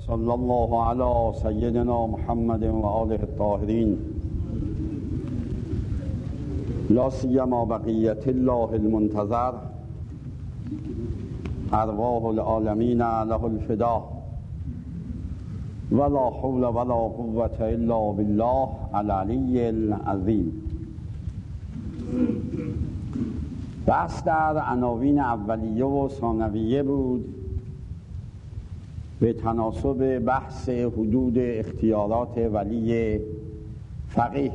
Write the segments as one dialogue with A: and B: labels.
A: صلی الله علی سیدنا محمد و آله الطاهرین لا سیما بقیت الله المنتظر ارواح العالمین له الفدا ولا حول ولا قوة الا بالله العلی العظیم. بحث در عناوین اولیه و ثانویه بود به تناسب بحث حدود اختیارات ولی فقیه.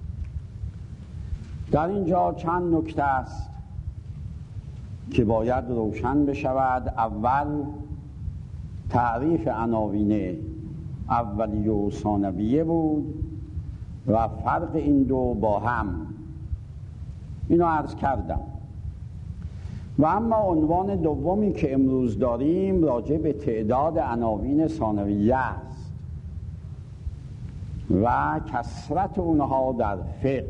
A: در اینجا چند نکته است که باید روشن بشود. اول تعریف عناوین اولیه و ثانویه بود و فرق این دو با هم، اینو عرض کردم. و اما عنوان دومی که امروز داریم راجع به تعداد عناوین ثانویه است و کثرت اونها در فقه.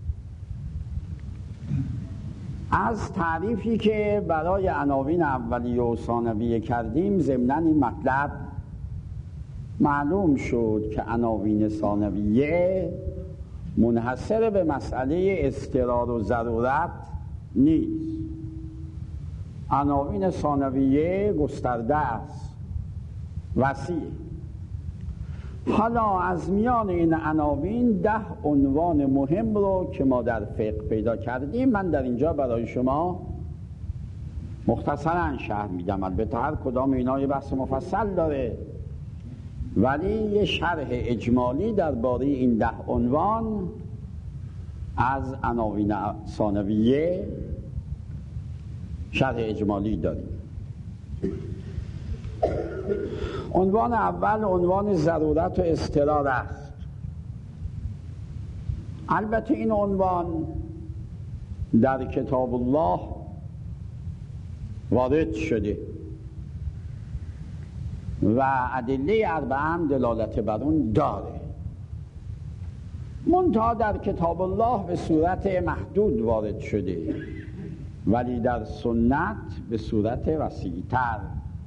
A: از تعریفی که برای عناوین اولیه و ثانویه کردیم ضمناً این مطلب معلوم شد که عناوین ثانویه منحصر به مسئله اضطرار و ضرورت نیست. عناوین ثانویه گسترده است، وسیع. حالا از میان این عناوین 10 عنوان مهم رو که ما در فقه پیدا کردیم من در اینجا برای شما مختصراً شرح میدم. البته هر کدام اینا یه بحث مفصل داره، ولی یه شرح اجمالی درباره این 10 عنوان از عناوین ثانویه شرح اجمالی داریم. عنوان اول عنوان ضرورت و اضطرار است. البته این عنوان در کتاب الله وارد شده و ادله اربعه هم دلالت بر اون داره، منتها در کتاب الله به صورت محدود وارد شده، ولی در سنت به صورت وسیع‌تر.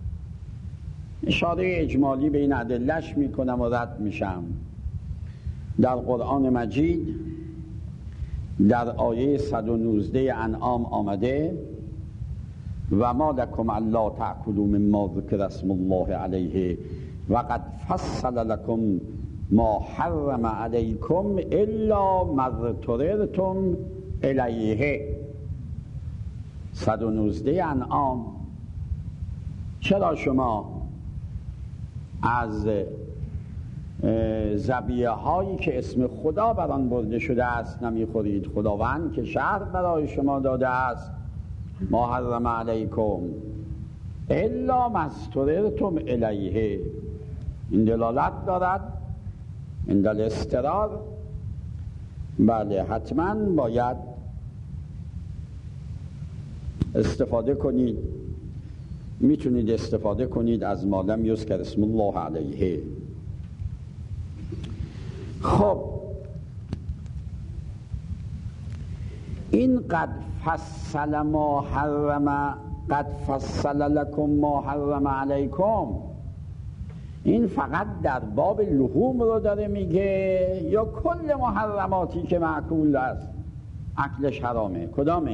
A: اشاره اجمالی به این ادله‌اش میکنم و رد میشم. در قرآن مجید در آیه 119 انعام آمده و ما لکم الا تأکلوا مما ذکر اسم الله علیه و قد فصل لکم ما حرم علیکم الا ما اضطررتم الیه. 119 انعام. چرا شما از ذبیحه هایی که اسم خدا بر آن برده شده است نمیخورید؟ خداوند که شرط برای شما داده است ما حرم علیکم الا ما اضطررتم الیه. این دلالت دارد عند الاضطرار بله حتما باید استفاده کنید. میتونید استفاده کنید از ما لم یذکر اسم الله علیه. خب این قد فصل ما حرم، قد فصل لکم ما حرم علیکم، این فقط در باب لحوم رو داره میگه یا کل محرماتی که معکول است اکلش حرامه؟ کدامه؟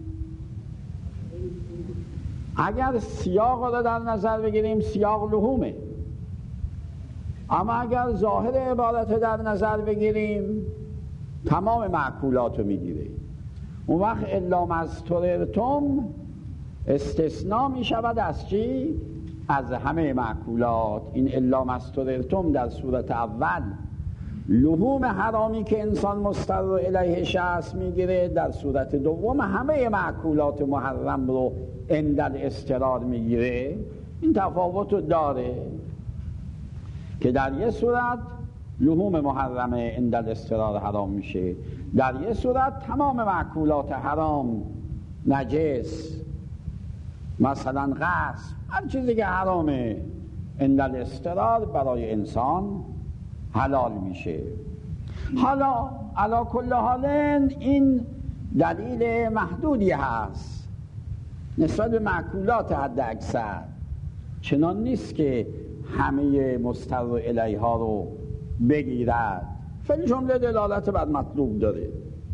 A: اگر سیاق رو در نظر بگیریم سیاق لحومه، اما اگر ظاهر عبارت در نظر بگیریم تمام معکولات رو میگیره. اون وقت الا ما اضطررتم استثناء میشود از چی؟ از همه معکولات. این الا ما اضطررتم در صورت اول لحوم حرامی که انسان مضطر الیهش است میگیره، در صورت دوم همه معکولات محرم رو عند الاضطرار میگیره. این تفاوت رو داره که در یه صورت لحوم محرمه عند الاضطرار حرام میشه، در یه صورت تمام معکولات حرام نجس، مثلا غصب، هر چیزی که حرامه عند الاضطرار برای انسان حلال میشه. حالا علی کل حال این دلیل محدودی هست نسبت به معکولات حد اکثر، چنان نیست که همه مستر الیها رو بگیرد، فعل جمله دلالت بر مطلوب داره.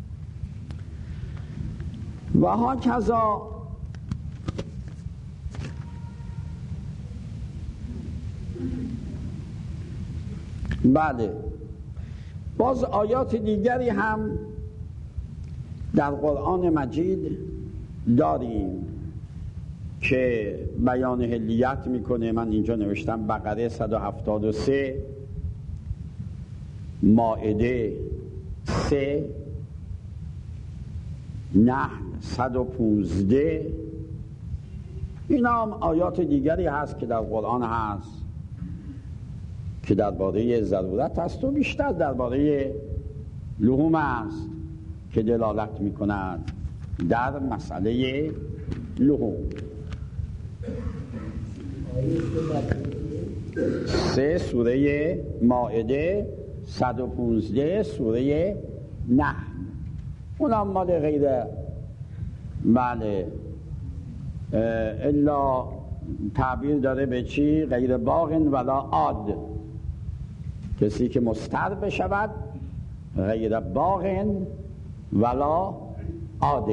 A: و ها کذا بله، باز آیات دیگری هم در قرآن مجید داریم که بیان حلیت میکنه. من اینجا نوشتم بقره 173، مائده 3، نحل 115. اینا هم آیات دیگری هست که در قرآن هست که درباره ضرورت هست و بیشتر درباره لحوم است که دلالت میکنند در مسئله لحوم. 3 سوره مائده، 115 سوره نحل. اونم مال غیر بله الا تعبیر داره به چی؟ غیر باغ ولا عاد، کسی که مستر بشود غیر باغ ولا عاد.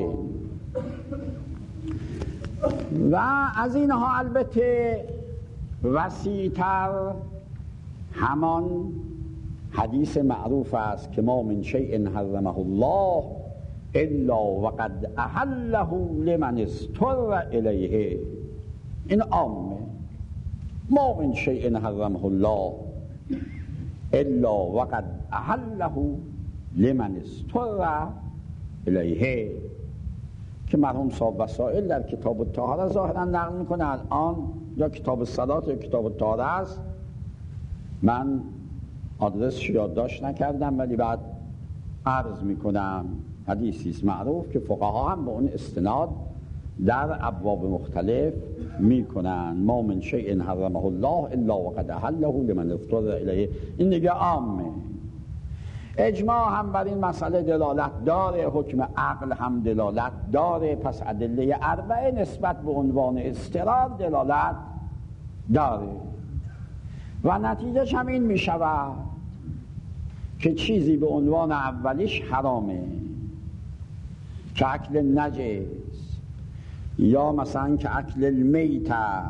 A: و از اینها البته وسیع‌تر همان حدیث معروف است که ما من شیء حرمه الله الا وقد احله لمن اضطر الیه. این عامه، ما من شیء حرمه الله الا وقد احله لمن اضطر الیه، که مرحوم صاحب وسائل در کتاب الطهاره ظاهرا نقل میکنه. الان یا کتاب الصلات یا کتاب الطهاره است، من آدرسش یادداشت نکردم ولی بعد عرض میکنم. حدیثی است معروف که فقها هم به اون استناد در ابواب مختلف میکنن. ما من شیء حرمه الله الا وقد احله لمن اضطر الیه. این دیگه عامه. اجماع هم بر این مسئله دلالت داره، حکم عقل هم دلالت داره. پس ادله اربعه نسبت به عنوان اضطرار دلالت داره و نتیجهش هم این می شود که چیزی به عنوان اولیش حرامه، که اکل نجس یا مثلا که اکل المیت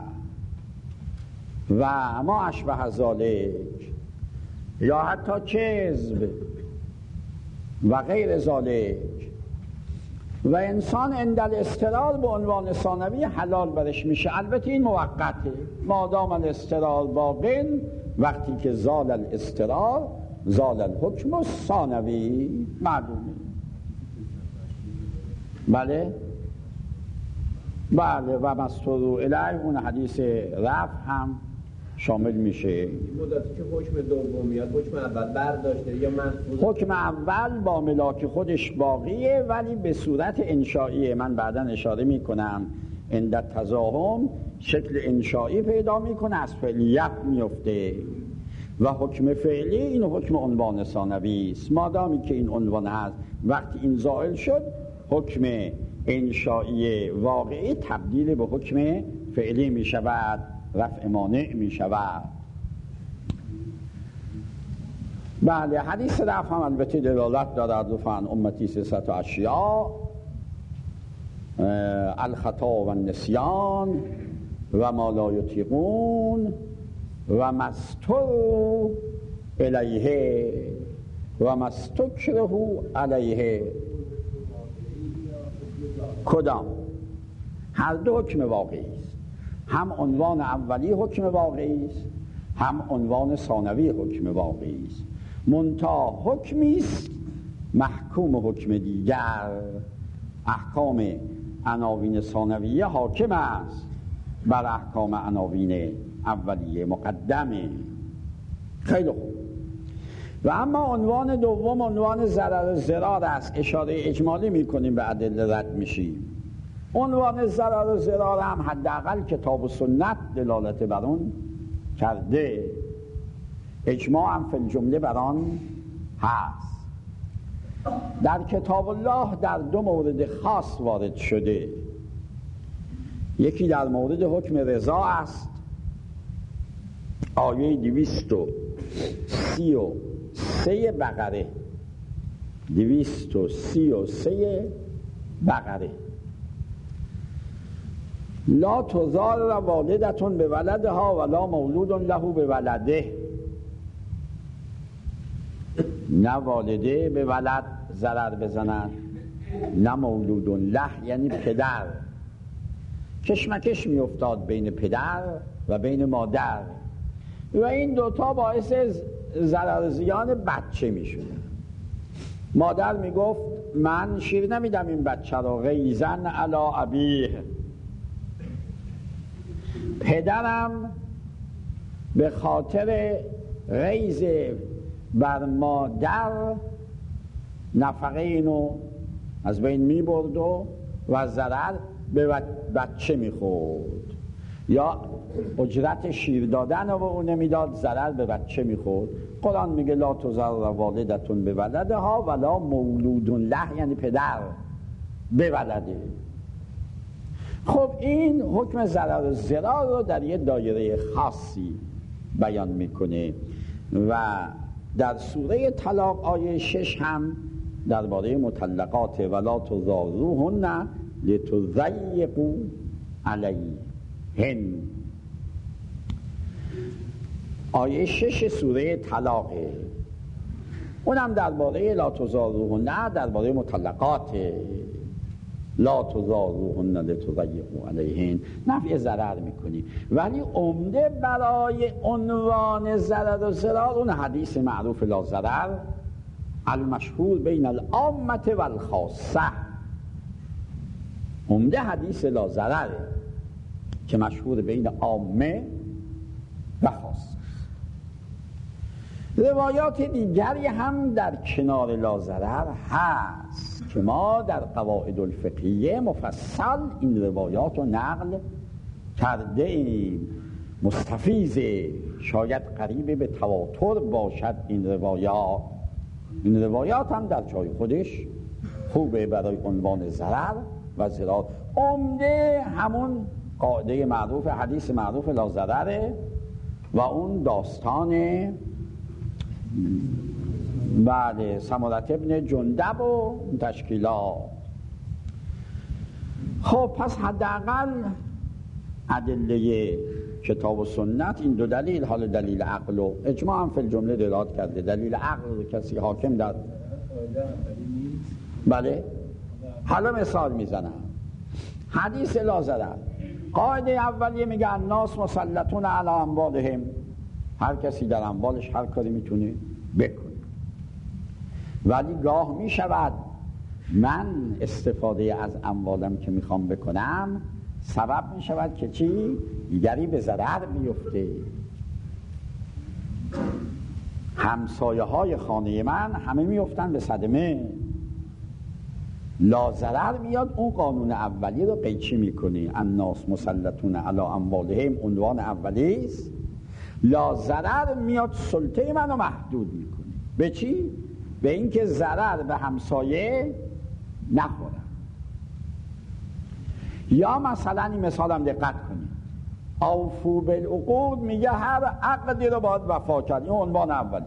A: و ما اشبه ذالک، یا حتی کذب و غیر ذالک. و انسان عند الاضطرار به عنوان ثانوی حلال برش میشه. البته این موقته، مادام الاضطرار باقین، وقتی که زال الاضطرار زال الحکم الثانوی، معلومه. بله و مستور الیه اون حدیث رفع هم شامل میشه.
B: این مدتی که حکم دوم میاد، حکم اول برداشته یا محفوظ؟
A: حکم اول با ملاک خودش باقیه ولی به صورت انشائیه. من بعدا اشاره میکنم عند تزاحم شکل انشائی پیدا میکنه، از فعلیت میفته. و حکم فعلی این حکم عنوان ثانوی است. مادامی که این عنوان هست، وقتی این زائل شد حکم انشائی واقعی تبدیل به حکم فعلی می شود، رفع مانع می شود. بله، حدیث رفع هم البته دلالت دارد رفعن امتی 300 اشیاء: الخطا و النسیان و ما لا یطیقون و مستر الیه و مستکره علیه. کدام؟ هر دو حکم واقعی است. هم عنوان اولی حکم واقعی است، هم عنوان ثانوی حکم واقعی است. منتها حکمی است محکوم حکم دیگر. احکام عناوین ثانویه حاکم است بر احکام عناوین اولیه، مقدمه. خیلی خوب. و اما عنوان دوم عنوان ضرر ضرار است. اشاره اجمالی میکنیم به ادله رد میشیم. عنوان ضرر ضرار هم حداقل کتاب و سنت دلالت بر اون کرده، اجماع هم فی الجمله بر آن هست. در کتاب الله در دو مورد خاص وارد شده. یکی در مورد حکم رضا است آیه 233 بقره، 233 بقره: لا تضار والدتون به ولدها ولا مولود له به ولده. نه والده به ولد ضرر بزنن، نه مولود له یعنی پدر. کشمکش می افتاد بین پدر و بین مادر و این دوتا باعث ضرر زیان بچه می شدن. مادر می گفت من شیر نمیدم این بچه را غیظاً علی ابیه. پدرم به خاطر غیظ بر مادر نفقه اینو از بین می برد و ضرر به بچه می خورد، یا اجرت شیر دادن رو اون نمیداد، ضرر به بچه می خورد. قرآن میگه لا تضر والدتون به ولدها ولا مولود له یعنی پدر به ولده. خب این حکم ضرر و ضرار رو در یه دایره خاصی بیان میکنه و در سوره طلاق آیه 6 هم درباره مطلقات ولا تضاروهن لتضیقوا علیهن. آیه 6 سوره طلاقه، اونم درباره لا تضاروهن، درباره مطلقات. لا تضاروهن لتضیقوا علیهن، نفع ضرر میکنی. ولی عمده برای عنوان ضرر و ضرار اون حدیث معروف لا ضرر المشهور بین العامه و الخاصه. عمده حدیث لا ضرر که مشهور بین عامه و خاصه. روایات دیگری هم در کنار لا ضرر هست که ما در قواعد الفقهیه مفصل این روایات رو نقل کرده ایم. مستفیضه، شاید قریب به تواتر باشد این روایات. این روایات هم در جای خودش خوبه برای عنوان ضرر و ضرار. عمده همون قاعده معروف، حدیث معروف لا ضرره و اون داستان بعد سمرة ابن جندب و تشکیلات. خب پس حداقل ادله کتاب و سنت این دو دلیل، حال دلیل عقل و اجماع هم فی الجمله دلالت کرده. دلیل عقل کسی حاکم در بله. حالا مثال میزنم. حدیث لا ضرر قاعده اولیه میگه الناس مسلطون علی اموالهم، هر کسی در اموالش هر کاری میتونه بکنه. ولی گاه میشود من استفاده از اموالم که میخوام بکنم سبب میشود که چی؟ دیگری به ضرر میفته. همسایه های خانه من همه میفتن به صدمه. لا ضرر میاد اون قانون اولی رو قیچی میکنه. الناس مسلطون علی اموالهم عنوان اولی است. لا ضرر میاد سلطه منو محدود میکنه. به چی؟ به اینکه ضرر به همسایه نخوره. یا مثلا این مثال هم دقت کنید. اوفو بالعقود میگه هر عقدی رو باید وفا کرد، این عنوان اولی.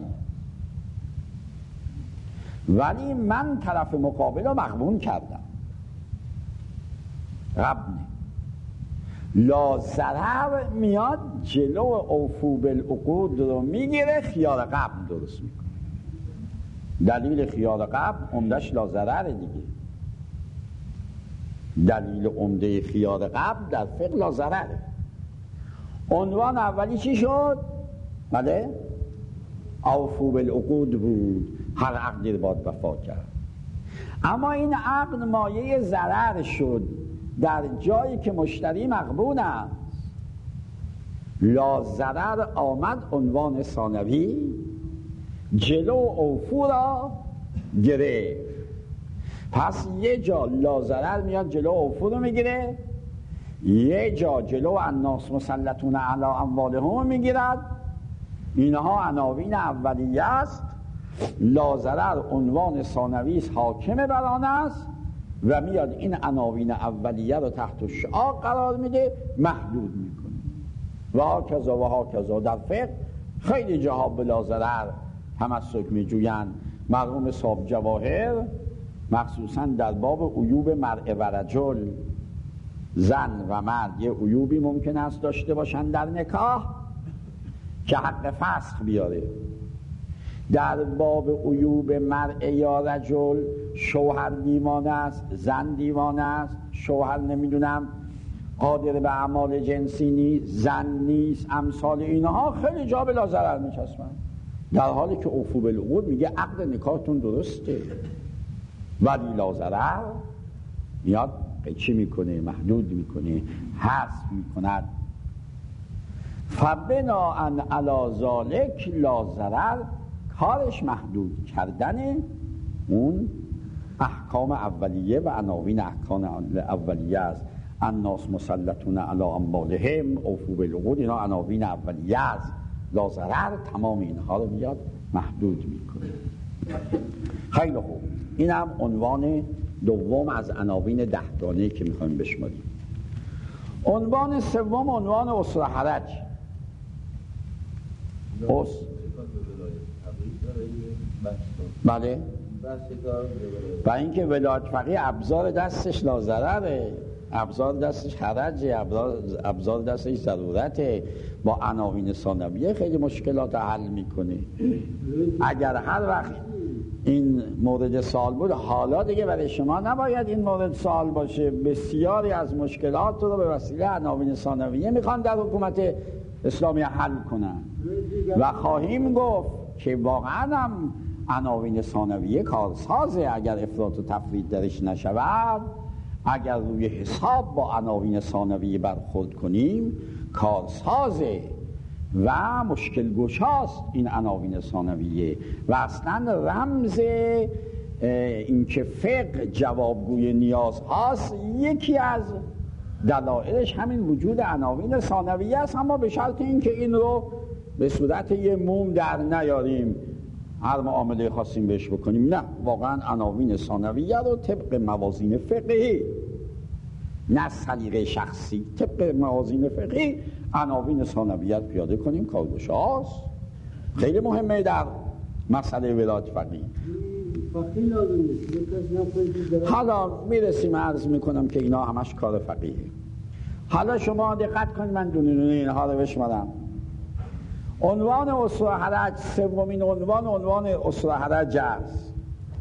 A: ولی من طرف مقابل رو مغبون کردم، غبنه. لا ضرر میاد جلو اوفو بالعقود رو میگیره، خیار غبن درست میکنه. دلیل خیار غبن عمدش لا ضرر دیگه. دلیل عمده خیار غبن در فقه لا ضرره. عنوان اولی چی شد؟ بله؟ اوفو بالعقود بود، هر عقدی رو باید وفا کرد. اما این عقد مایه ضرر شد در جایی که مشتری مغبون است. لا ضرر آمد عنوان ثانوی، جلو اوفو را گرفت. پس یه جا لا ضرر میاد جلو اوفو رو میگیره، یه جا جلو الناس مسلطون علی اموالهم میگیرد. اینها عناوین اولیه است. لا ضرر عنوان ثانوی است، حاکم بر آن است و میاد این عناوین اولیه رو تحت شعاع قرار میده، محدود میکنه. و ها کذا در فقه خیلی جاها بلا ضرر تمسک میجویند. مرحوم صاحب جواهر مخصوصا در باب عیوب مرء و رجل، زن و مرد یه عیوبی ممکن است داشته باشن در نکاح که حق فسخ بیاره. در باب عیوب مرء یا رجل، شوهر دیوانه است، زن دیوانه است، شوهر نمیدونم قادر به اعمال جنسی نیست، زن نیست، امثال اینها خیلی جا بلا ضرر میچسبن، در حالی که اوفوا بالعقود میگه عقد نکاحتون درسته ولی لا ضرر میاد چی میکنه؟ محدود میکنه، حذف میکند. فبناء علی ذلک لا ضرر، کارش محدود کردن اون احکام اولیه و عناوین احکام اولیه است. الناس مسلطون علی اموالهم، اوفوا بالعقود، اینا عناوین اولیه است. لا ضرر تمام اینها رو میاد محدود میکنه. خیلی خوب، این هم عنوان دوم از عناوین 10 گانه‌ای که میخوایم بشماریم. عنوان سوم عنوان اسره حرج. بله، و اینکه ولایت فقیه ابزار دستش لازرره، ابزار دستش حرجه، ابزار دستش ضرورته، با عناوین ثانویه خیلی مشکلات حل میکنه. اگر هر وقت این مورد سوال بود، حالا دیگه برای شما نباید این مورد سوال باشه. بسیاری از مشکلات رو به وسیله عناوین ثانویه میخوان در حکومت اسلامی حل کنن و خواهیم گفت که واقعا هم عناوین ثانویه کارسازه. اگر افراط و تفرید درش نشود، اگر روی حساب با عناوین ثانویه برخورد کنیم، کارسازه و مشکل گشاست این عناوین ثانویه و اصلا رمز این که فقه جوابگوی نیاز هاست. یکی از دلایلش همین وجود عناوین ثانویه است، اما به شرط اینکه این رو به صورت یه موم در نیاریم، هر معامله خواستیم بهش بکنیم. نه، واقعا عناوین ثانویه رو طبق موازین فقهی، نه سلیقه شخصی، طبق موازین فقهی عناوین ثانویه پیاده کنیم. کارگشاست، خیلی مهمه در مسئله ولایت فقیه. حالا میرسیم عرض میکنم که اینا همش کار فقیه. حالا شما دقت کنید، من دونه دونه اینها رو بشمارم. عنوان اسره حرج، سومین عنوان اسره حرج است.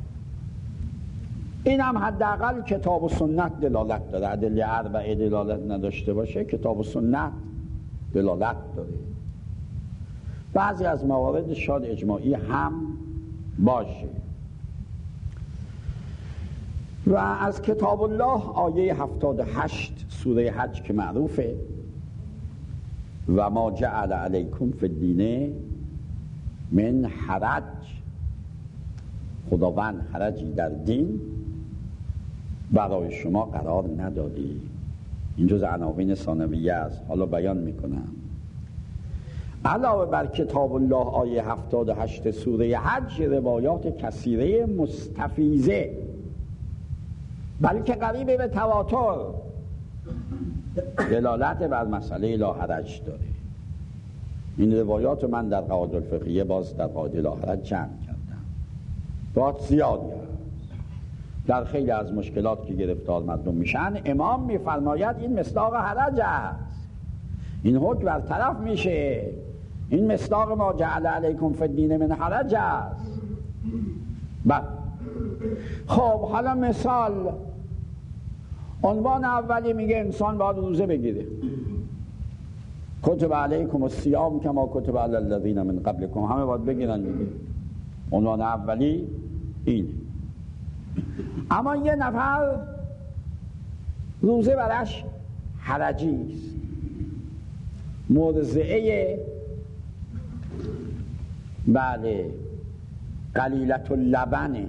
A: این هم حداقل کتاب و سنت دلالت داره. ادله اربعه دلالت نداشته باشه، کتاب و سنت دلالت داره. بعضی از موارد شاید اجماعی هم باشه. و از کتاب الله آیه 78 سوره حج که معروفه، و ما جعل علیکم فی الدین من حرج، خداوند حرجی در دین برای شما قرار ندادی. این جز عناوین ثانویه است. حالا بیان میکنم. علاوه بر کتاب الله آیه 78 سوره حج، روایات کثیره مستفیضه، بلکه قریب به تواتر، دلالت بر مسئله لا حرج داره. این روایات من در قواعد الفقهیه باز در قواعد لا حرج جمع کردم. روایات زیادی هست. در خیلی از مشکلات که گرفتار مردم میشن، امام میفرماید این مصداق حرج است، این حکم برطرف میشه، این مصداق ما جعل علیکم فی الدین من حرج است. خب حالا مثال، عنوان اولی میگه انسان باید روزه بگیره. کتب علیکم الصیام کما کتب علی الذین من قبلکم، همه باید بگیرن دیگه. عنوان اولی این. اما یه نفر روزه برش حرجی است، مرضعه، بله، قلیلت اللبنه،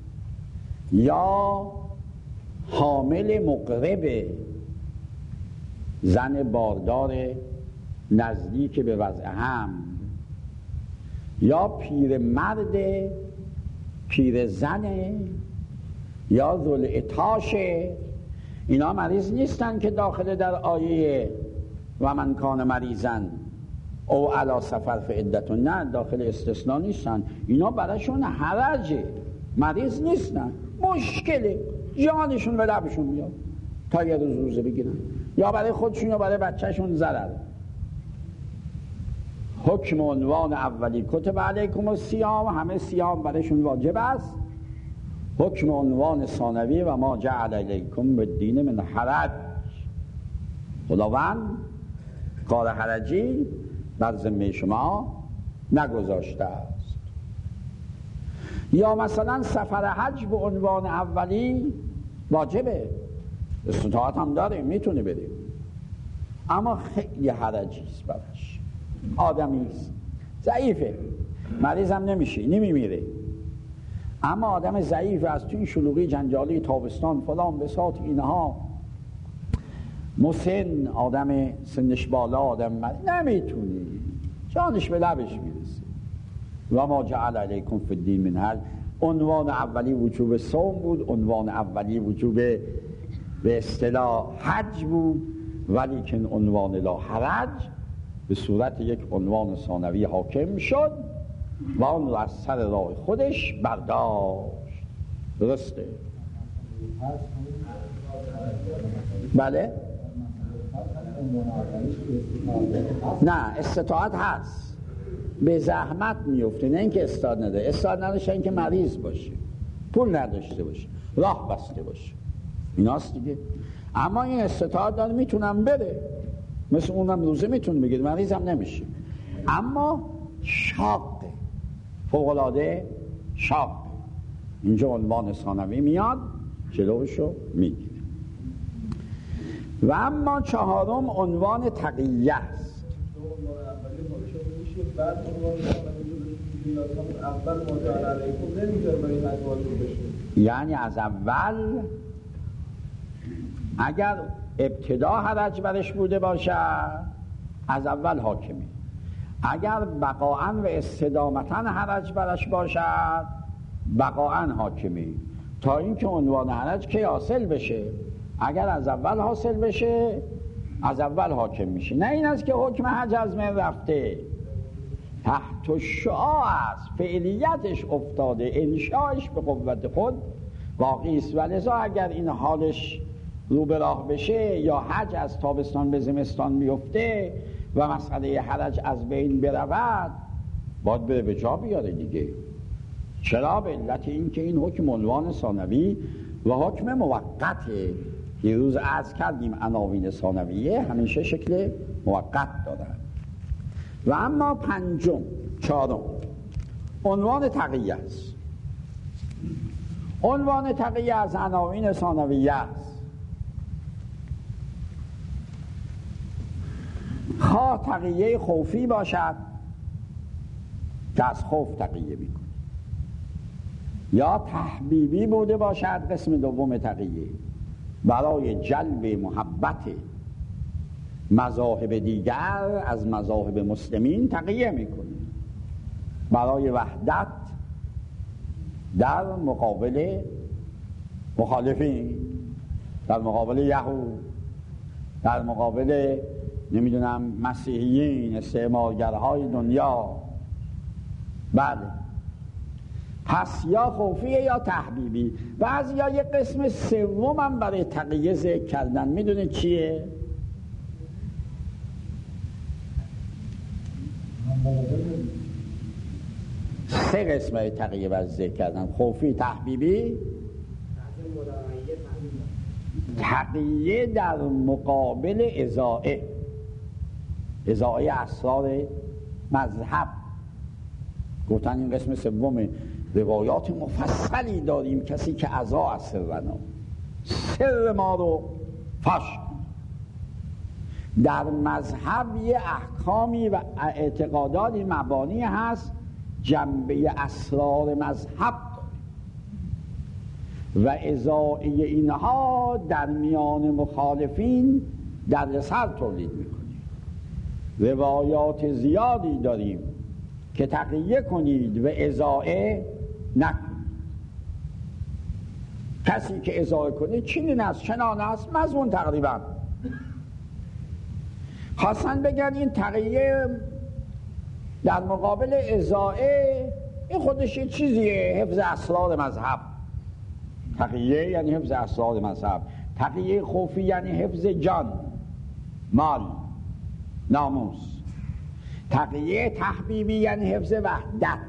A: یا حامل مقرب، زن باردار نزدیک به وضع حمل، یا پیر مرد، پیر زنه، یا ذوالعطاشه. اینا مریض نیستن که داخل در آیه و من کان مریضن او علی سفر فعدتون، نه داخل استثناء نیستن، اینا براشون حرجه، مریض نیستن، مشکله، جانشون به لبشون میاد تا یه روز روزه بگیرن، یا برای خودشون یا برای بچهشون ضرر. حکم عنوان اولی کتب علیکم الصیام، همه صیام برایشون واجب است. حکم عنوان ثانوی و ما جعل علیکم بالدین من حرج، خداوند کار حرجی بر ذمه شما نگذاشته است. یا مثلا سفر حج به عنوان اولی واجبه، استطاعت هم داره، میتونه بره، اما خیلی حرجی است براش، آدمی است، ضعیفه، مریض هم نمیشه، نمیمیره، اما آدم ضعیف از تو این شلوغی جنجالی تابستان فلان بساط اینها، مسن، آدم سنش بالا، آدم نمیتونه، جانش به لبش میرسه. و ما جعل علیکم فی الدین من حرج، عنوان اولی وجوب صوم بود، عنوان اولی وجوب به اصطلاح حج بود، ولی که عنوان لا حرج به صورت یک عنوان ثانوی حاکم شد و اون رو از سر راه خودش برداشت. درسته؟ بله؟ نه، استطاعت هست، به زحمت میفته، نه اینکه استعداد نداره، استعداد نداشته اینکه مریض باشه، پول نداشته باشه، راه بسته باشه، ایناست دیگه. اما این استطاعت داره، میتونم بره، مثل اونم روزه میتونه بگیره، مریض هم نمیشه، اما شاقه، فوق‌العاده شاقه. اینجا عنوان ثانوی میاد جلوشو میگیره. و اما چهارم عنوان تقیه است. یعنی از اول اگر ابتدا حرج برش بوده باشه از اول حاکمی، اگر بقاءً و استدامتاً حرج برش باشد بقاءً حاکمی، تا اینکه عنوان حرج که حاصل بشه. اگر از اول حاصل بشه از اول حاکم میشه، نه این است که حکم حج از من رفته، تحت شعاع است، فعلیتش افتاده، انشاءش به قوت خود باقی است. ولذا اگر این حالش رو به راه بشه یا حج از تابستان به زمستان میفته و مسئله حرج از بین برود، باید بره به جا بیاره دیگه. چرا؟ به علت این که این حکم عنوان ثانوی و حکم موقته. یه روز عرض کردیم عناوین ثانویه همیشه شکل موقت دارن. و اما پنجم، چهارم عنوان تقیه است. عنوان تقیه از عناوین ثانویه است. خواه تقیه خوفی باشد که از خوف تقیه میکنه، یا تحبیبی بوده باشد قسم دوم تقیه، برای جلب محبت مذاهب دیگر از مذاهب مسلمین تقیه میکنه، برای وحدت در مقابل مخالفین، در مقابل یهود، در مقابل نمیدونم مسیحیین، استعمارگرهای دنیا. بله، پس یا خوفیه یا تحبیبی. بعضیا یه قسم سوم هم برای تقیه ذکر کردن، میدونه چیه؟ سه قسم برای تقیه برای ذکر کردن، خوفی، تحبیبی. تقیه در مقابل ازاعه اسرار مذهب. گفتن این قسم سوم. روایات مفصلی داریم کسی که ازا از سر ما رو فاش کن. در مذهب یه احکامی و اعتقاداتی مبانی هست جنبه اسرار مذهب داره و ازاعه اینها در میان مخالفین در سر تولید میکنه. روایات زیادی داریم که تقیه کنید و ازاعه نکنید. کسی که ازاعه کنید چنین است چنان است، مضمون تقریبا. خواستن بگن این تقیه در مقابل اضاعه این خودش یه چیزیه، حفظ اسرار مذهب. تقیه یعنی حفظ اسرار مذهب. تقیه خوفی یعنی حفظ جان، مال، ناموس. تقیه تحبیبی یعنی حفظ وحدت.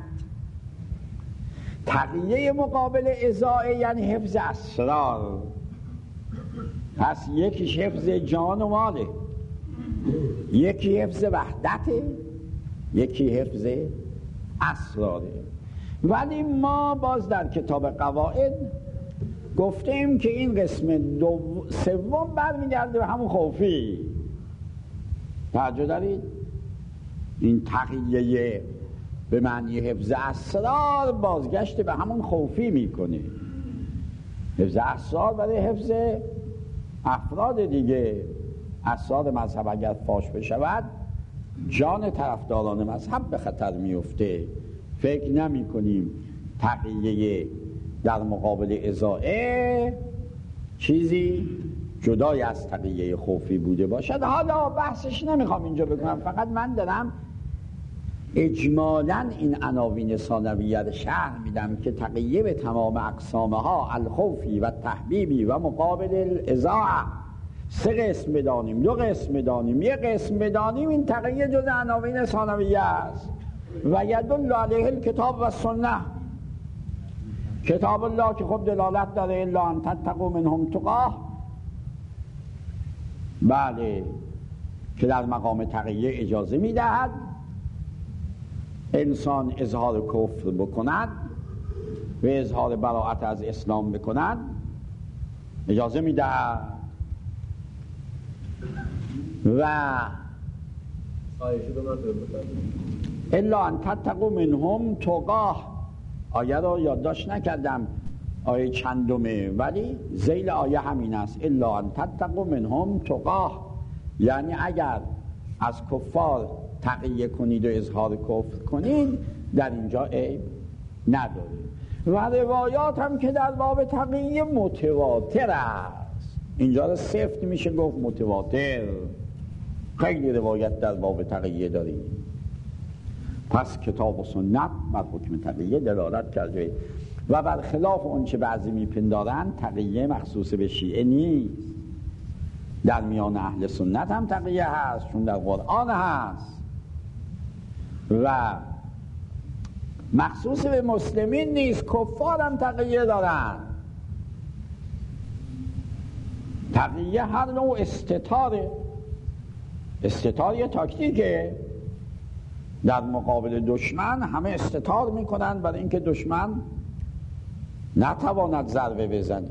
A: تقیه مقابل اضاعه یعنی حفظ اسرار. پس یکیش حفظ جان و ماله، یکی حفظ وحدته، یکی حفظ اسراره. ولی ما باز در کتاب قواعد گفتیم که این قسم سوم برمیگرده به همون خوفی. توجه دارید؟ این تقیه به معنی حفظ اسرار بازگشت به همون خوفی میکنه. حفظ اسرار برای حفظ افراد دیگه. اسرار مذهب اگر فاش بشود جان طرفداران مذهب به خطر میفته. فکر نمی کنیم تقیه در مقابل اضاعه چیزی جدای از تقیه خوفی بوده باشد. حالا بحثش نمیخوام اینجا بکنم، فقط من دارم اجمالاً این عناوین ثانویه شرح میدم که تقیه به تمام اقسامها، الخوفی و تحبیبی و مقابل الاضاعه، 3 قسم بدانیم، 2 قسم بدانیم، 1 قسم بدانیم، این تقیه جز عناوین ثانویه است. و یدل علیه الکتاب و سنه، کتاب الله که خب دلالت داره الا ان تتقوا منهم تقاه، بله، که در مقام تقیه اجازه میدهد انسان اظهار کفر بکند و اظهار براءت از اسلام بکند، اجازه میدهد. و الا ان تتقوا منهم تقاه، آیه رو یادداشت نکردم آیه چندمه، ولی ذیل آیه همین است، الا ان تتقوا منهم تقاه، یعنی اگر از کفار تقیه کنید و اظهار کفر کنید در اینجا عیب نداره. و روایات هم که در باب تقیه متواتر است، اینجا رو سفت میشه گفت متواتر، خیلی روایت در باب تقیه داریم. پس کتاب و سنت بر حکم تقیه دلالت کرده و برخلاف اون چه بعضی میپندارن تقیه مخصوص به شیعه نیست، در میان اهل سنت هم تقیه هست، چون در قرآن هست، و مخصوص به مسلمین نیست، کفار هم تقیه دارن. تقیه هر نوع استتاره، استتار یه تاکتیکه، در مقابل دشمن همه استتار میکنن برای اینکه دشمن نتواند ضربه بزنه.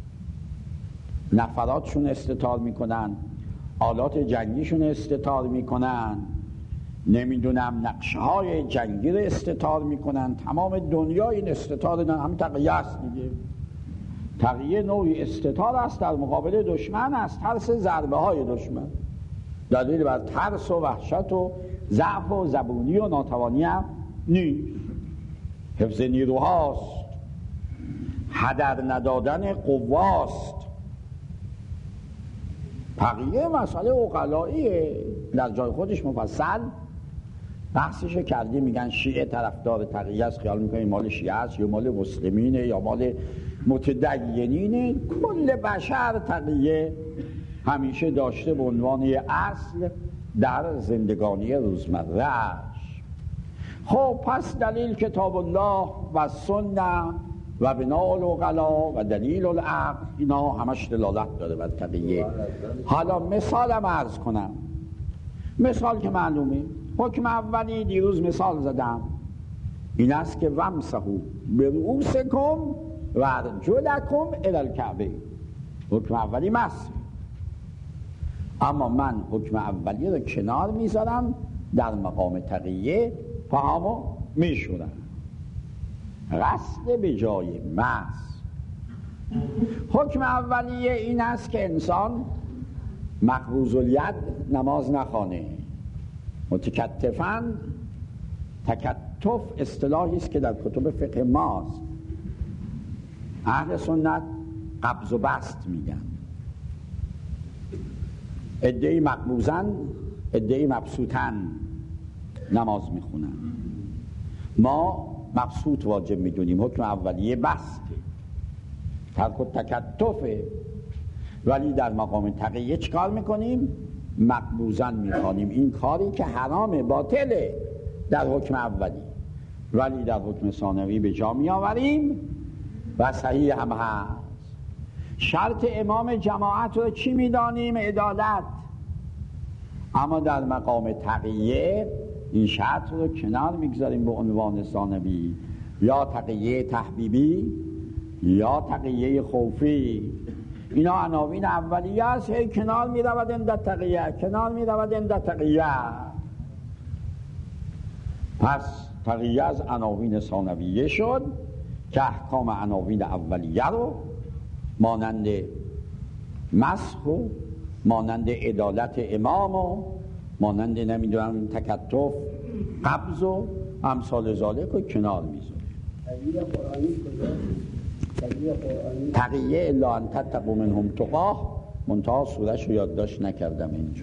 A: نفراتشون استتار میکنن، آلات جنگیشون استتار میکنن، نمیدونم نقشه های جنگی رو استتار میکنن، تمام دنیا این استتار هم تقیه است دیگه. تقیه نوعی استتار است در مقابل دشمن، از ترس ضربه های دشمن، دلیل بر ترس و وحشت و ضعف و زبونی و ناتوانی هم نیست، حفظ نیروهاست، هدر ندادن قواست. تقیه مسئله عقلاییه، در جای خودش مفصل بحثشو کردی. میگن شیعه طرفدار تقیه است، خیال میکنی مال شیعه است یا مال مسلمینه یا مال متدینینه. کل بشر تقیه همیشه داشته به عنوان اصل در زندگانی روزمره‌اش. خب پس دلیل کتاب الله و سنت و بناء العقلا و دلیل العقل، اینا همش دلالت داره بر تقیه. حالا مثالم عرض کنم، مثال که معلومه. حکم اولی دیروز مثال زدم، این است که ومسحوا برؤوسکم و ارجلکم الی الکعبه. حکم اولی مسح، اما من حکم اولی رو کنار میذارم، در مقام تقیه پاهامو میشورم، غسل به جای مسح. حکم اولیه این است که انسان مقبوض الید نماز نخوانه. متکتفاً، تکتف اصطلاحی است که در کتب فقه ماست. اهل سنت قبض و بسط میگن، عده‌ای مقبوضن، عده‌ای مبسوطن نماز میخونن. ما مبسوط واجب میدونیم، حکم اولیه بسته، ترک و تکتفه، ولی در مقام تقیه چیکار میکنیم؟ مقبوزن میخوانیم. این کاری که حرامه، باطله در حکم اولی، ولی در حکم ثانوی به جا میآوریم و صحیح هم هست. شرط امام جماعت رو چی میدانیم؟ عدالت. اما در مقام تقیه این شرط رو کنار میگذاریم به عنوان ثانوی، یا تقیه تحبیبی یا تقیه خوفی. اینا عناوین اولیه است، هی کنار میرود اندر تقیه، کنار میرود اندر تقیه. پس تقیه از عناوین ثانویه شد که احکام عناوین اولیه رو مانند مسخ و مانند عدالت امام و مانند نمیدونم تکتف، قبض و امثال ذالک رو کنار میذاره. تقیه الا ان تتقوا منهم تقاه، منتها سورش رو یادداشت نکردم اینجا.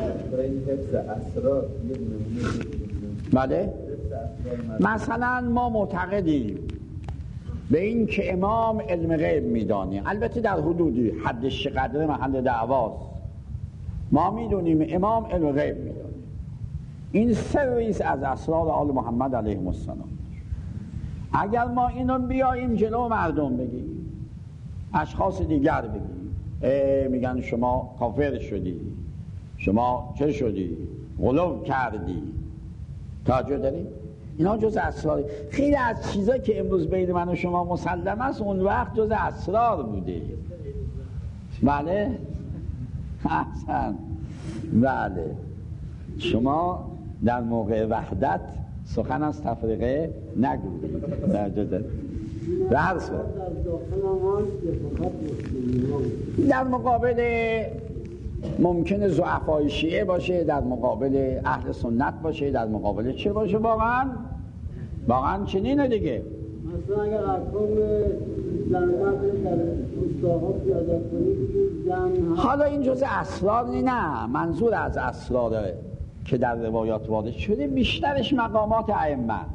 A: بله؟ مثلا ما معتقدیم به این که امام علم غیب میدانه، البته در حدودی حدش قدر محل دعواست. ما میدونیم امام علم غیب میدانه. این سرویس از اسرار آل محمد علیه السلام. اگر ما اینو بیاییم جلو مردم بگیم، اشخاص دیگر بگیم، میگن شما کافر شدی، شما چه شدی، غلو کردی، توجه دارید؟ اینا جز اسرار. خیلی از چیزا که امروز بین من و شما مسلم است اون وقت جز اسرار بوده. بله؟ احسن. بله. شما در موقع وحدت سخن از تفریقه نگویید. در مقابل ممکنه ضعفای شیعه باشه، در مقابل اهل سنت باشه، در مقابل چه باشه؟ واقعا چنینه دیگه.
C: مثلا اگر احکام زنمت در روستاها پیاده کنید،
A: حالا این جزء اسرار نه، منظور از اسراره که در روایات وارد شده بیشترش مقامات ائمه است.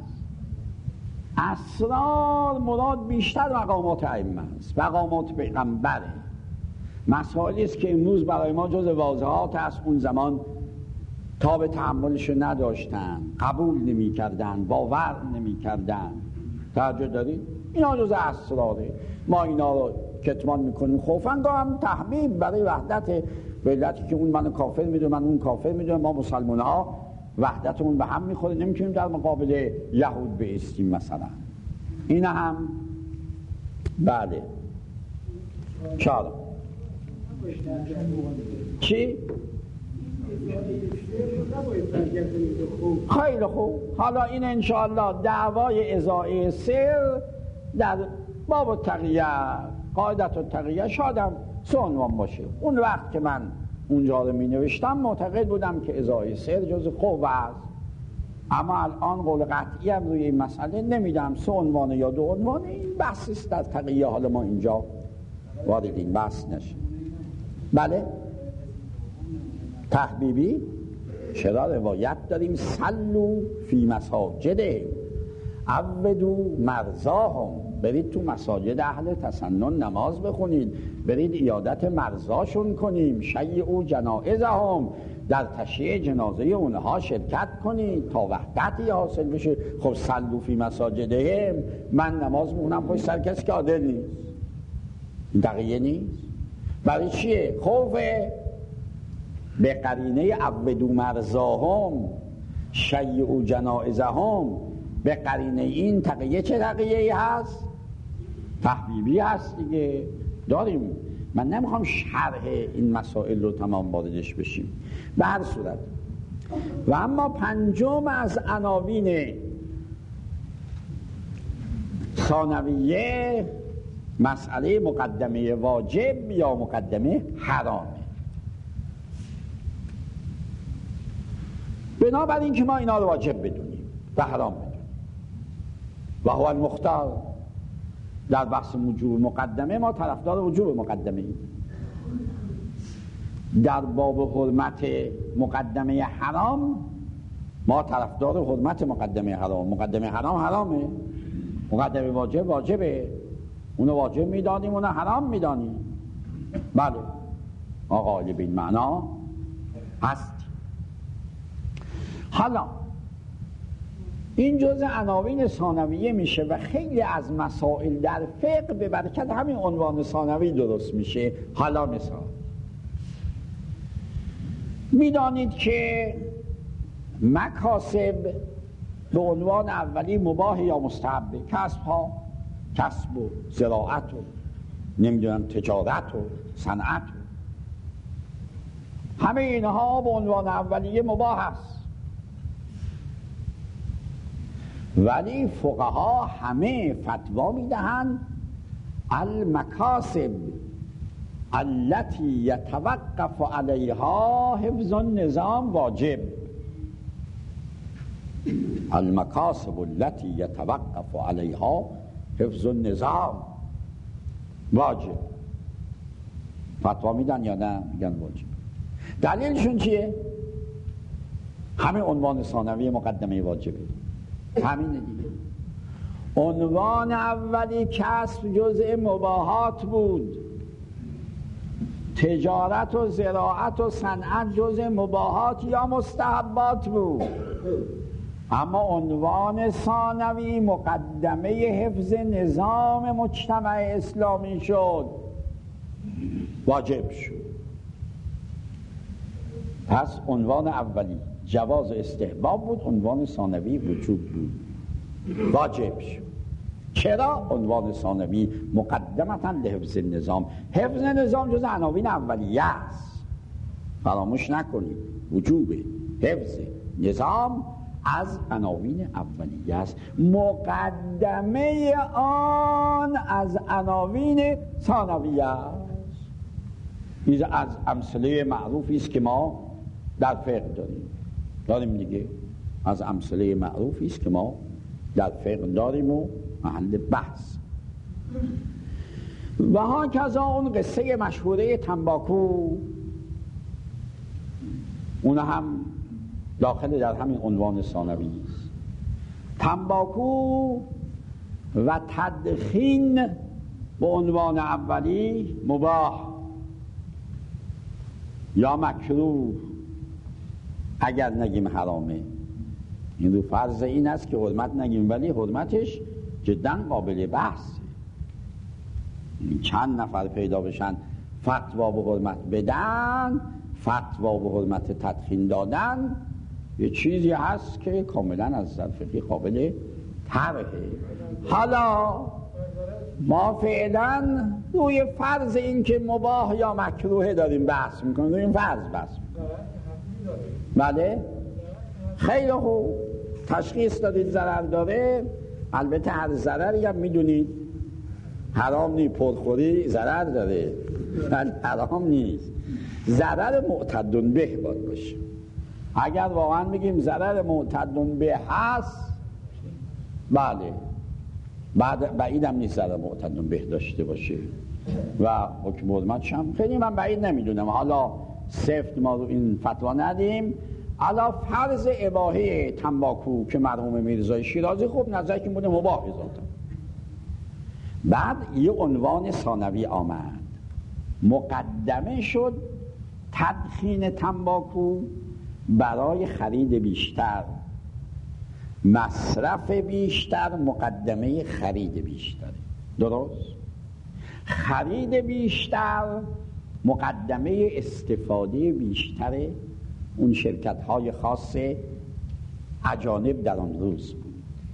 A: اسرار مراد بیشتر مقامات ائمه است، مقامات پیغمبره. مسائلی است که امروز برای ما جز واضحات است، اون زمان تاب تحملش نداشتن، قبول نمی کردن، باور نمی کردن. توجه دارید؟ اینا جز اسراره. ما اینا رو کتمان میکنیم خوفن، هم تحمیل برای وحدت ملتی که اون منو کافر میدونه، من اون کافر میدونه، ما مسلمان ها وحدتمون به هم میخوره، نمیتونیم در مقابل یهود بایستیم مثلا. این هم بله. چرا؟ چی؟ خیلی خوب. حالا این انشاءالله دعوای ازاعه سر در باب التقیه، قاعدت التقیه شادم سه عنوان باشه. اون وقت که من اونجا رو می نوشتم معتقد بودم که ازاعه سر جز خوب است، اما الان قول قطعی هم روی این مسئله نمیدم. سه عنوان یا دو عنوان، این بحث است در تقیه. حالا ما اینجا وارد این بحث نشیم. بله؟ تحبیبی چرا روایت داریم صلو فی مساجدهم عودوا مرضاهم، برید تو مساجد اهل تسنن نماز بخونید، برید عیادت مرضاشون کنیم، شیعوا جنائزهم، در تشییع جنازه اونها شرکت کنید تا وحدتی حاصل بشه. خب صلو فی مساجدهم، من نماز میخونم پشت سر کسی که عادل نیست، این تقیه نیست. برای چیه؟ خوفه. به قرینه عودوا مرضاهم شیعوا جنائزهم، به قرینه این تقیه چه تقیه‌ای هست؟ تحبیبی هست دیگه. داریم. من نمیخوام شرح این مسائل رو تمام واردش بشیم. به هر صورت و اما پنجم از عناوین ثانویه مسئله مقدمه واجب یا مقدمه حرامه. بنابراین که ما اینا رو واجب بدونیم و حرام بدونیم و هو المختار. در بحث وجوب مقدمه ما طرفدار وجوب مقدمه ایم. در باب حرمت مقدمه حرام ما طرفدار حرمت مقدمه حرام. مقدمه حرام حرامه، مقدمه واجب واجبه، اونو واجب میدانیم اونو حرام میدانیم. بله آقای به این معنا هست. حالا این جزء عناوین ثانویه میشه و خیلی از مسائل در فقه به برکت همین عنوان ثانوی درست میشه. حالا مثال میدانید که مکاسب به عنوان اولی مباح یا مستحبه. کسب ها، کسب و زراعت و نمیدونم تجارت و صنعت و همه اینها به عنوان اولیه مباح است. ولی فقها همه فتوا میدهند المکاسب التي يتوقف عليها حفظ النظام واجب. المکاسب التي يتوقف عليها حفظ النظام واجب. فتوا میدن یا نه؟ میگن واجب. دلیلشون چیه؟ همین عنوان ثانوی مقدمه واجبه. همینه دیگه. عنوان اولی کسب جزء مباحات بود، تجارت و زراعت و صنعت جزء مباحات یا مستحبات بود. اما عنوان ثانوی مقدمه حفظ نظام مجتمع اسلامی شد، واجب شد. پس عنوان اولی جواز استحباب بود، عنوان ثانوی وجوب بود، واجب شد. چرا؟ عنوان ثانوی مقدمتا لحفظ نظام. حفظ نظام جز عناوین اولیه است، فراموش نکنید. وجوب حفظ نظام از عناوین اولیه است، مقدمه آن از عناوین ثانویه است. این از امثله معروفی است که ما در فقه داریم دیگه. از امثله معروفی است که ما در فقه داریم و محل بحث. و ها کذا اون قصه مشهوره تنباکو، اون هم داخل در همین عنوان ثانوی است. تنباکو و تدخین به عنوان اولی مباح یا مکروه اگر نگیم حرامه. این رو فرض این است که حرمت نگیم، ولی حرمتش جدا قابل بحثه. چند نفر پیدا بشن فتوا به حرمت بدن، فتوا به حرمت تدخین دادن، یه چیزی هست که کاملا از نظر فقهی قابل طرحه. حالا ما فعلا روی فرض این که مباح یا مکروه داریم بحث میکنیم، روی این فرض بحث میکنیم. بله خیلی خوب، تشخیص دادید ضرر داره. البته هر ضرری هم میدونید حرام نیست، پرخوری ضرر داره ولی حرام نیست. ضرر معتدن به باید باشه. اگر واقعا بگیم ضرر معتدن به هست، بله بعیدم نیست ضرر معتدن به داشته باشه و حکم حرمتش هم خیلی من بعید نمیدونم. حالا سفت ما رو این فتوا ندیم. حالا فرض اباحه تنباکو که مرحوم میرزای شیرازی خوب نظر که بوده مباح ذاتا. بعد یه عنوان ثانوی آمد، مقدمه شد تدخین تنباکو برای خرید بیشتر، مصرف بیشتر مقدمه خرید بیشتر. درست؟ خرید بیشتر مقدمه استفاده بیشتر اون شرکت های خاص اجانب در آن روز بود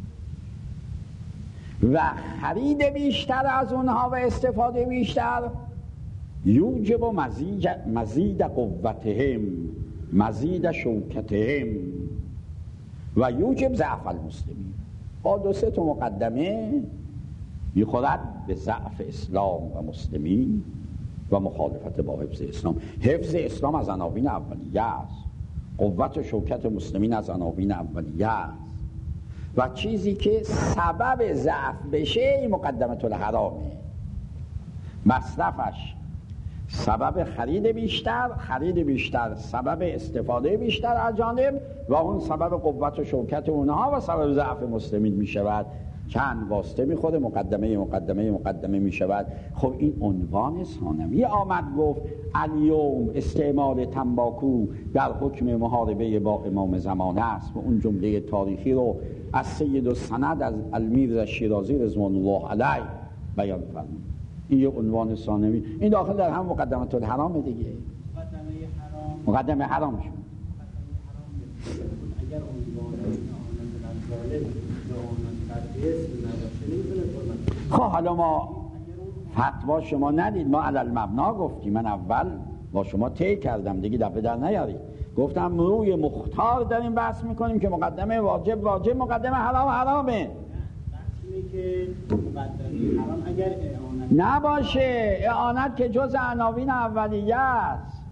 A: و خرید بیشتر از اونها و استفاده بیشتر یوجب مزید قوتهم، مزید شوکتهم و یوجب ضعف المسلمین. با دو سه تا مقدمه میخورد به ضعف اسلام و مسلمین و مخالفت با حفظ اسلام. حفظ اسلام از عناوین اولیه است، قوت و شوکت مسلمین از عناوین اولیه است و چیزی که سبب ضعف بشه این مقدمه الحرامه. مصرفش سبب خرید بیشتر سبب استفاده بیشتر از جانب و اون سبب قوت و شوکت اونها و سبب ضعف مسلمین می شود. چند واسطه می خوده، مقدمه می شود. خب این عنوان ثانوی آمد گفت الیوم استعمال تنباکو در حکم محاربه با امام زمانه است و اون جمله تاریخی رو از سید السند از المیرزا شیرازی رضوان الله علیه بیان فرمود. این یه عنوان ثانوی، این داخل در هم مقدمه الحرام دیگه. مقدمه حرام شد.
C: اگر عنوان ظالم
A: خب حالا ما فتوا شما ندید، ما علل مبنا گفتیم. من اول با شما طی کردم دیگه دفعه در نیارید. گفتم روی مختار داریم بحث میکنیم که مقدمه واجب مقدمه حرامه.
C: که مقدمه حرام اگر اعانت
A: نباشه، اعانت که جز عناوین اولیه است.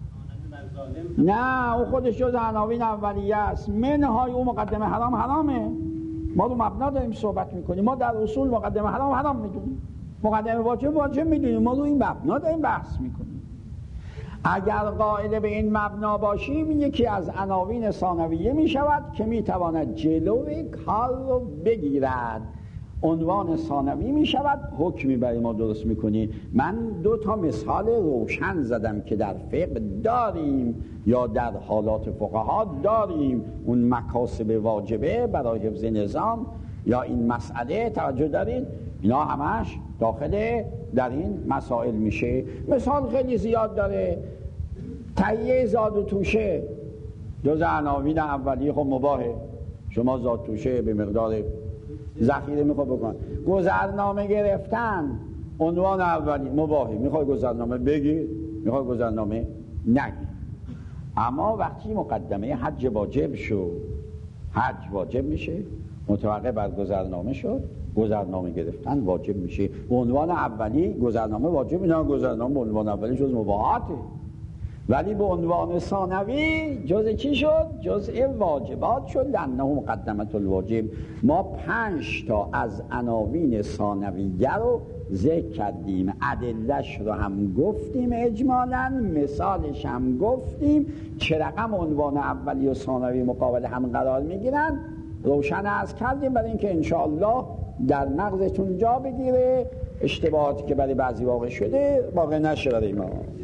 A: نه او خودش جز عناوین اولیه است. منهای او مقدمه حرامه. ما رو مبنا داریم صحبت میکنیم. ما در اصول مقدمه حرام میدونیم، مقدمه واجب میدونیم. ما رو این مبنا داریم بحث میکنیم. اگر قائل به این مبنا باشیم، یکی از عناوین ثانویه میشود که میتواند جلوی کار رو بگیرد. عنوان ثانوی می شود، حکمی برای ما درست میکنی. من 2 مثال روشن زدم که در فقه داریم یا در حالات فقها داریم. اون مکاسب واجبه برای حفظ نظام یا این مسئله توجه دارید، اینا همش داخل در این مسائل میشه. مثال خیلی زیاد داره. تهیه زاد و توشه جز عناوین اولیه، خب مباهه. شما زاد توشه به مقدار ذخیره میخواد بکن. گذرنامه گرفتن عنوان اولی مباهی. میخوای گذرنامه بگیر، میخوای گذرنامه نگیر. اما وقتی مقدمه حج واجب شد، حج واجب میشه، متوقع بر گذرنامه شد، گذرنامه گرفتن واجب میشه. به عنوان اولی گذرنامه واجب، اینا گذرنامه به عنوان اولی جز مباحاته، ولی به عنوان ثانوی جز چی شد؟ جزء واجبات شد. لأنه مقدمه الواجب. ما 5 از عناوین ثانویه رو ذکر کردیم، ادله‌اش رو هم گفتیم اجمالاً، مثالش هم گفتیم. چه رقم عنوان اولی و ثانوی مقابل هم قرار میگیرن روشن عرض کردیم، برای اینکه انشاءالله در مغزتون جا بگیره، اشتباهاتی که برای بعضی واقع شده واقع نشه برای ما.